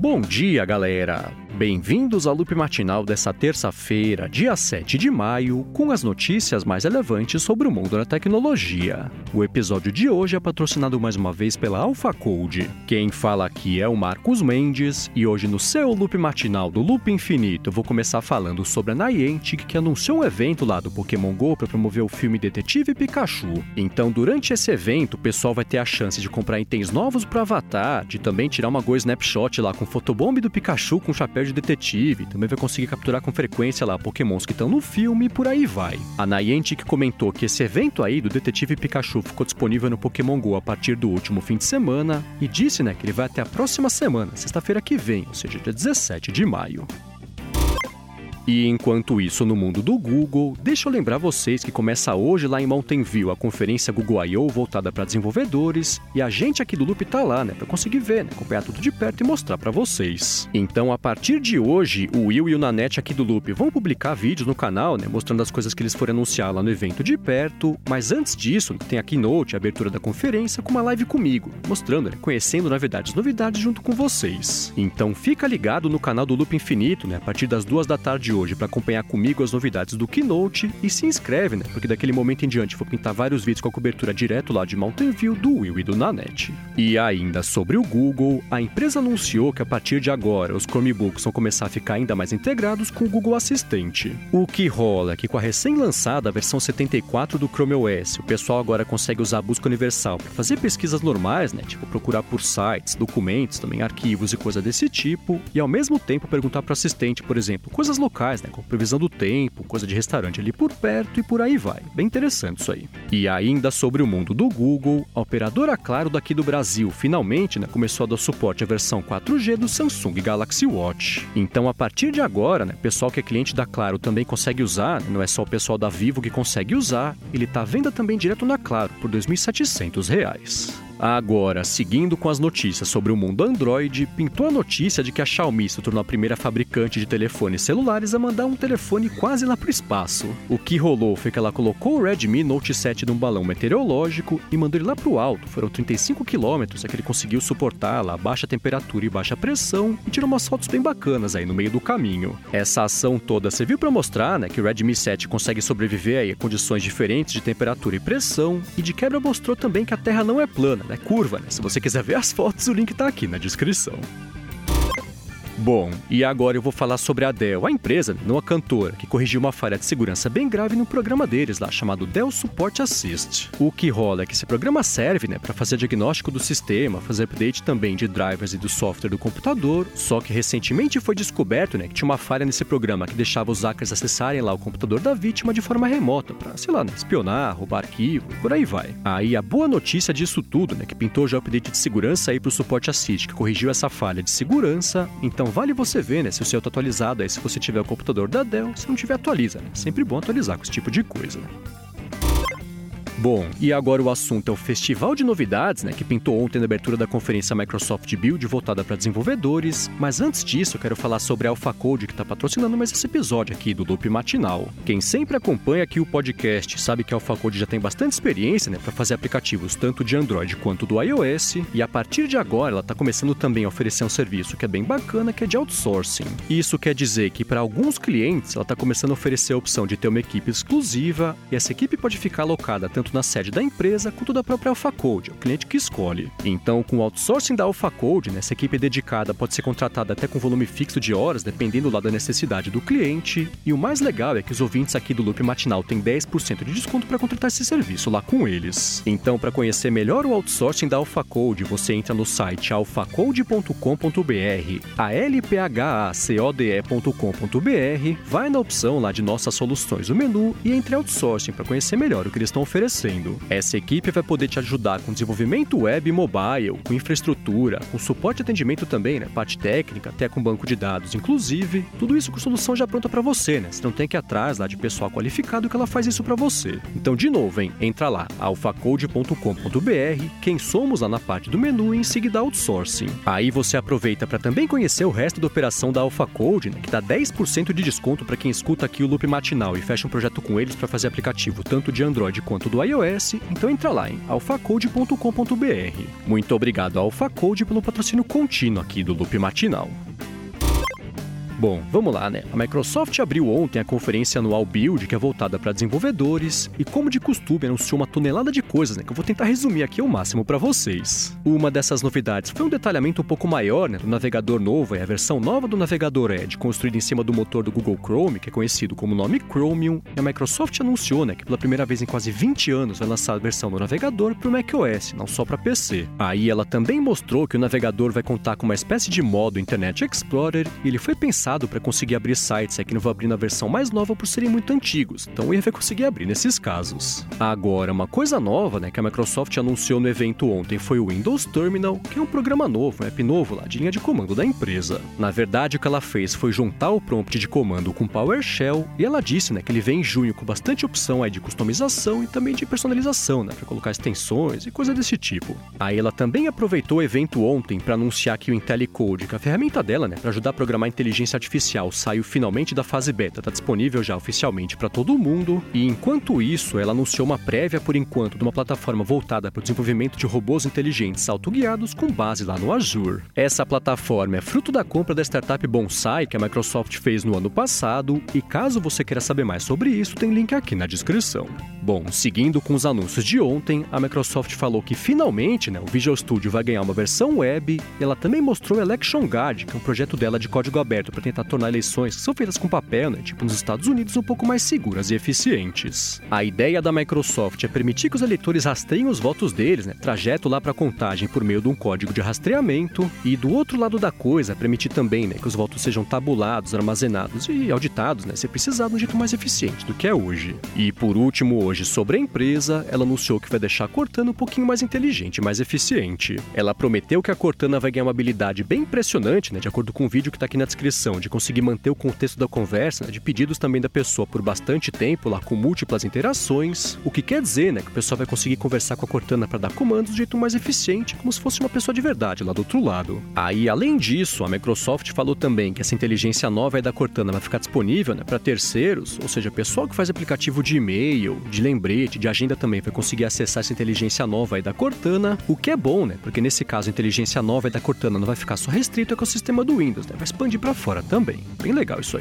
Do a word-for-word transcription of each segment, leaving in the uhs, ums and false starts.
Bom dia, galera! Bem-vindos ao Loop Matinal dessa terça-feira, dia sete de maio, com as notícias mais relevantes sobre o mundo da tecnologia. O episódio de hoje é patrocinado mais uma vez pela AlphaCode. Quem fala aqui é o Marcos Mendes, e hoje no seu Loop Matinal do Loop Infinito eu vou começar falando sobre a Niantic, que anunciou um evento lá do Pokémon GO para promover o filme Detetive Pikachu. Então, durante esse evento, o pessoal vai ter a chance de comprar itens novos para Avatar, de também tirar uma Go Snapshot lá com fotobomb do Pikachu com chapéu de detetive, também vai conseguir capturar com frequência lá pokémons que estão no filme e por aí vai. A Niantic comentou que esse evento aí do Detetive Pikachu ficou disponível no Pokémon GO a partir do último fim de semana e disse, né, que ele vai até a próxima semana, sexta-feira que vem, ou seja, dia dezessete de maio. E enquanto isso, no mundo do Google, deixa eu lembrar vocês que começa hoje lá em Mountain View a conferência Google I O voltada para desenvolvedores, e a gente aqui do Loop tá lá, né, para conseguir ver, né, acompanhar tudo de perto e mostrar para vocês. Então, a partir de hoje, o Will e o Nanete aqui do Loop vão publicar vídeos no canal, né, mostrando as coisas que eles forem anunciar lá no evento de perto, mas antes disso, tem a keynote, a abertura da conferência, com uma live comigo, mostrando, né, conhecendo, na verdade, as novidades junto com vocês. Então, fica ligado no canal do Loop Infinito, né, a partir das duas da tarde hoje para acompanhar comigo as novidades do Keynote e se inscreve, né? Porque daquele momento em diante vou pintar vários vídeos com a cobertura direto lá de Mountain View do Will e do Nanete. E ainda sobre o Google, a empresa anunciou que a partir de agora os Chromebooks vão começar a ficar ainda mais integrados com o Google Assistente. O que rola é que com a recém-lançada versão setenta e quatro do Chrome O S, o pessoal agora consegue usar a busca universal para fazer pesquisas normais, né? Tipo procurar por sites, documentos, também arquivos e coisa desse tipo, e ao mesmo tempo perguntar para o assistente, por exemplo, coisas locais, né, com previsão do tempo, coisa de restaurante ali por perto e por aí vai. Bem interessante isso aí. E ainda sobre o mundo do Google, a operadora Claro daqui do Brasil finalmente, né, começou a dar suporte à versão quatro G do Samsung Galaxy Watch. Então, a partir de agora, né, o pessoal que é cliente da Claro também consegue usar, né, não é só o pessoal da Vivo que consegue usar, ele está à venda também direto na Claro por dois mil e setecentos reais. Agora, seguindo com as notícias sobre o mundo Android, pintou a notícia de que a Xiaomi se tornou a primeira fabricante de telefones celulares a mandar um telefone quase lá para o espaço. O que rolou foi que ela colocou o Redmi Note sete num balão meteorológico e mandou ele lá para o alto. Foram trinta e cinco quilômetros, é que ele conseguiu suportar lá baixa temperatura e baixa pressão e tirou umas fotos bem bacanas aí no meio do caminho. Essa ação toda serviu para mostrar, né, que o Redmi sete consegue sobreviver aí a condições diferentes de temperatura e pressão, e de quebra mostrou também que a Terra não é plana, é curva, né? Se você quiser ver as fotos, o link tá aqui na descrição. Bom, e agora eu vou falar sobre a Dell, a empresa, não a cantora, que corrigiu uma falha de segurança bem grave no programa deles lá, chamado Dell Support Assist. O que rola é que esse programa serve, né, para fazer diagnóstico do sistema, fazer update também de drivers e do software do computador, só que recentemente foi descoberto, né, que tinha uma falha nesse programa que deixava os hackers acessarem lá o computador da vítima de forma remota, para, sei lá, né, espionar, roubar arquivo, por aí vai. Aí a boa notícia disso tudo, né, que pintou já o update de segurança aí pro Support Assist, que corrigiu essa falha de segurança, então vale você ver, né, se o seu tá atualizado aí, se você tiver o computador da Dell, se não tiver, atualiza, né? Sempre bom atualizar com esse tipo de coisa. Bom, e agora o assunto é o Festival de Novidades, né, que pintou ontem na abertura da conferência Microsoft Build voltada para desenvolvedores, mas antes disso eu quero falar sobre a AlphaCode, que está patrocinando mais esse episódio aqui do Loop Matinal. Quem sempre acompanha aqui o podcast sabe que a AlphaCode já tem bastante experiência, né, para fazer aplicativos tanto de Android quanto do iOS, e a partir de agora ela está começando também a oferecer um serviço que é bem bacana, que é de outsourcing. Isso quer dizer que para alguns clientes ela está começando a oferecer a opção de ter uma equipe exclusiva, e essa equipe pode ficar alocada tanto na sede da empresa quanto da própria AlphaCode, é o cliente que escolhe. Então, com o outsourcing da AlphaCode, né, essa equipe dedicada pode ser contratada até com volume fixo de horas, dependendo lá da necessidade do cliente, e o mais legal é que os ouvintes aqui do Loop Matinal têm dez por cento de desconto para contratar esse serviço lá com eles. Então, para conhecer melhor o outsourcing da AlphaCode, você entra no site alphacode ponto com ponto br, a l p h a c o d e ponto com ponto br, vai na opção lá de nossas soluções, o menu, e entre outsourcing para conhecer melhor o que eles estão oferecendo. Essa equipe vai poder te ajudar com desenvolvimento web e mobile, com infraestrutura, com suporte e atendimento também, né? Parte técnica, até com banco de dados, inclusive. Tudo isso com solução já pronta para você, né? Você não tem que ir atrás lá de pessoal qualificado que ela faz isso para você. Então, de novo, hein? Entra lá, alphacode ponto com ponto br, quem somos lá na parte do menu e em seguida outsourcing. Aí você aproveita para também conhecer o resto da operação da AlphaCode, né? Que dá dez por cento de desconto para quem escuta aqui o Loop Matinal e fecha um projeto com eles para fazer aplicativo tanto de Android quanto do iOS, então entra lá em alphacode ponto com ponto b r. Muito obrigado à AlphaCode pelo patrocínio contínuo aqui do Loop Matinal. Bom, vamos lá, né? A Microsoft abriu ontem a conferência anual Build, que é voltada para desenvolvedores, e como de costume anunciou uma tonelada de coisas, né? Que eu vou tentar resumir aqui ao máximo para vocês. Uma dessas novidades foi um detalhamento um pouco maior, né? Do navegador novo, é a versão nova do navegador Edge, construída em cima do motor do Google Chrome, que é conhecido como nome Chromium, e a Microsoft anunciou, né? Que pela primeira vez em quase vinte anos vai lançar a versão do navegador para o macOS, não só para P C. Aí ela também mostrou que o navegador vai contar com uma espécie de modo Internet Explorer, e ele foi pensado para conseguir abrir sites, é que não vou abrir na versão mais nova por serem muito antigos, então ele vai conseguir abrir nesses casos. Agora, uma coisa nova, né, que a Microsoft anunciou no evento ontem foi o Windows Terminal, que é um programa novo, um app novo lá de linha de comando da empresa. Na verdade, o que ela fez foi juntar o prompt de comando com PowerShell, e ela disse, né, que ele vem em junho com bastante opção aí de customização e também de personalização, né, para colocar extensões e coisa desse tipo. Aí ela também aproveitou o evento ontem para anunciar que o IntelliCode, que é a ferramenta dela, né, para ajudar a programar inteligência artificial, saiu finalmente da fase beta, está disponível já oficialmente para todo mundo, e enquanto isso, ela anunciou uma prévia por enquanto de uma plataforma voltada para o desenvolvimento de robôs inteligentes autoguiados com base lá no Azure. Essa plataforma é fruto da compra da startup Bonsai que a Microsoft fez no ano passado, e caso você queira saber mais sobre isso, tem link aqui na descrição. Bom, seguindo com os anúncios de ontem, a Microsoft falou que finalmente, né, o Visual Studio vai ganhar uma versão web, e ela também mostrou o Election Guard, que é um projeto dela de código aberto para tentar tornar eleições que são feitas com papel, né, tipo nos Estados Unidos, um pouco mais seguras e eficientes. A ideia da Microsoft é permitir que os eleitores rastreiem os votos deles, né, trajeto lá para a contagem por meio de um código de rastreamento, e do outro lado da coisa, permitir também, né, que os votos sejam tabulados, armazenados e auditados, né, se precisar de um jeito mais eficiente do que é hoje. E por último, hoje, sobre a empresa, ela anunciou que vai deixar a Cortana um pouquinho mais inteligente e mais eficiente. Ela prometeu que a Cortana vai ganhar uma habilidade bem impressionante, né, de acordo com o vídeo que está aqui na descrição, de conseguir manter o contexto da conversa, né, de pedidos também da pessoa por bastante tempo, lá com múltiplas interações, o que quer dizer, né, que o pessoal vai conseguir conversar com a Cortana para dar comandos de jeito mais eficiente, como se fosse uma pessoa de verdade lá do outro lado. Aí, além disso, a Microsoft falou também que essa inteligência nova aí da Cortana vai ficar disponível, né, para terceiros, ou seja, pessoal que faz aplicativo de e-mail, de lembrete, de agenda também vai conseguir acessar essa inteligência nova aí da Cortana, o que é bom, né, porque nesse caso a inteligência nova aí da Cortana não vai ficar só restrito ao ecossistema do Windows, né, vai expandir para fora também. Bem legal isso aí.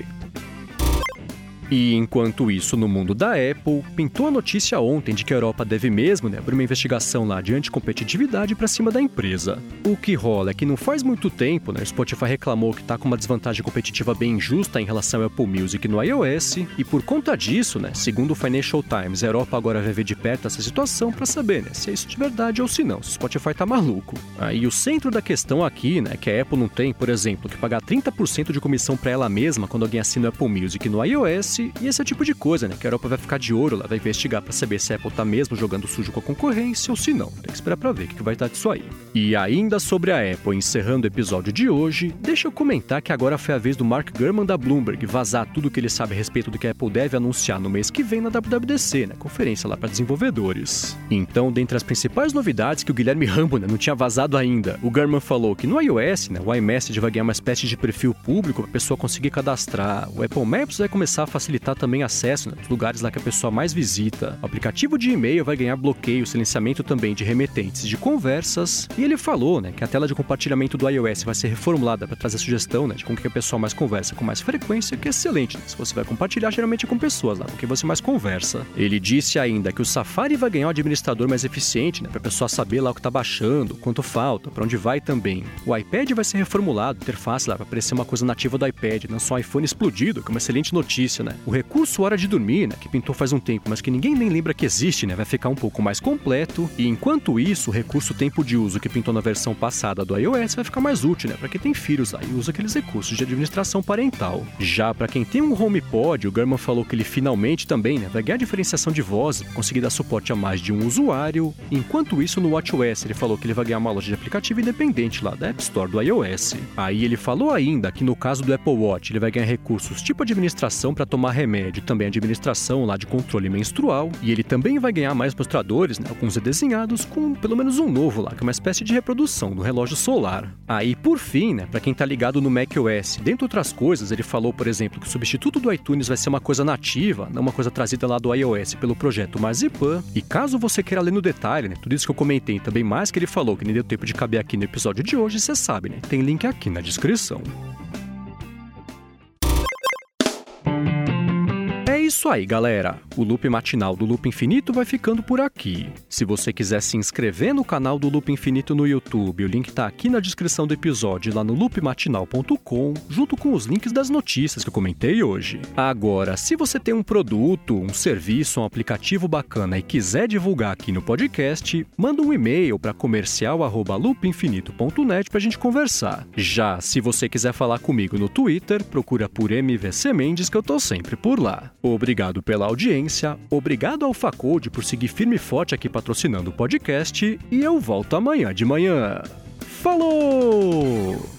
E enquanto isso, no mundo da Apple, pintou a notícia ontem de que a Europa deve mesmo, né, abrir uma investigação lá de anticompetitividade para cima da empresa. O que rola é que não faz muito tempo, né, o Spotify reclamou que está com uma desvantagem competitiva bem injusta em relação ao Apple Music no iOS, e por conta disso, né, segundo o Financial Times, a Europa agora vai ver de perto essa situação para saber, né, se é isso de verdade ou se não, se o Spotify tá maluco. Aí o centro da questão aqui, né, é que a Apple não tem, por exemplo, que pagar trinta por cento de comissão para ela mesma quando alguém assina o Apple Music no iOS, e esse é o tipo de coisa, né, que a Europa vai ficar de olho, ela vai investigar para saber se a Apple tá mesmo jogando sujo com a concorrência ou se não. Tem que esperar para ver o que vai dar disso aí. E ainda sobre a Apple, encerrando o episódio de hoje, deixa eu comentar que agora foi a vez do Mark Gurman da Bloomberg vazar tudo o que ele sabe a respeito do que a Apple deve anunciar no mês que vem na W W D C, né, conferência lá para desenvolvedores. Então, dentre as principais novidades que o Guilherme Rambo, né, não tinha vazado ainda, o Gurman falou que no iOS, né, o iMessage vai ganhar uma espécie de perfil público para a pessoa conseguir cadastrar, o Apple Maps vai começar a facilitar também acesso, né, dos lugares lá que a pessoa mais visita. O aplicativo de e-mail vai ganhar bloqueio, silenciamento também de remetentes de conversas. E ele falou, né, que a tela de compartilhamento do iOS vai ser reformulada para trazer sugestão, né, de com que a pessoa mais conversa com mais frequência, que é excelente, né, se você vai compartilhar geralmente com pessoas lá com quem você mais conversa. Ele disse ainda que o Safari vai ganhar um administrador mais eficiente, né, para a pessoa saber lá o que está baixando, quanto falta, para onde vai também. O iPad vai ser reformulado, interface lá para aparecer uma coisa nativa do iPad, não só o iPhone explodido, que é uma excelente notícia, né. O recurso Hora de Dormir, né, que pintou faz um tempo, mas que ninguém nem lembra que existe, né, vai ficar um pouco mais completo. E enquanto isso, o recurso Tempo de Uso, que pintou na versão passada do iOS, vai ficar mais útil, né, para quem tem filhos lá e usa aqueles recursos de administração parental. Já para quem tem um HomePod, o Gurman falou que ele finalmente também, né, vai ganhar diferenciação de voz, conseguir dar suporte a mais de um usuário. Enquanto isso, no WatchOS, ele falou que ele vai ganhar uma loja de aplicativo independente lá da App Store do iOS. Aí ele falou ainda que no caso do Apple Watch, ele vai ganhar recursos tipo administração para tomar tomar remédio, também administração lá de controle menstrual, e ele também vai ganhar mais mostradores, né, alguns redesenhados, com pelo menos um novo lá, que é uma espécie de reprodução do relógio solar. Aí, por fim, né, para quem tá ligado no macOS, dentre outras coisas, ele falou, por exemplo, que o substituto do iTunes vai ser uma coisa nativa, não uma coisa trazida lá do iOS pelo projeto Marzipan. E caso você queira ler no detalhe, né, tudo isso que eu comentei, também mais que ele falou, que nem deu tempo de caber aqui no episódio de hoje, você sabe, né, tem link aqui na descrição. É isso aí, galera. O Loop Matinal do Loop Infinito vai ficando por aqui. Se você quiser se inscrever no canal do Loop Infinito no YouTube, o link tá aqui na descrição do episódio, lá no loop matinal ponto com, junto com os links das notícias que eu comentei hoje. Agora, se você tem um produto, um serviço, um aplicativo bacana e quiser divulgar aqui no podcast, manda um e-mail para comercial arroba loop infinito ponto net pra gente conversar. Já se você quiser falar comigo no Twitter, procura por M V C Mendes que eu tô sempre por lá. Obrigado pela audiência, obrigado ao Facode por seguir firme e forte aqui patrocinando o podcast, e eu volto amanhã de manhã. Falou!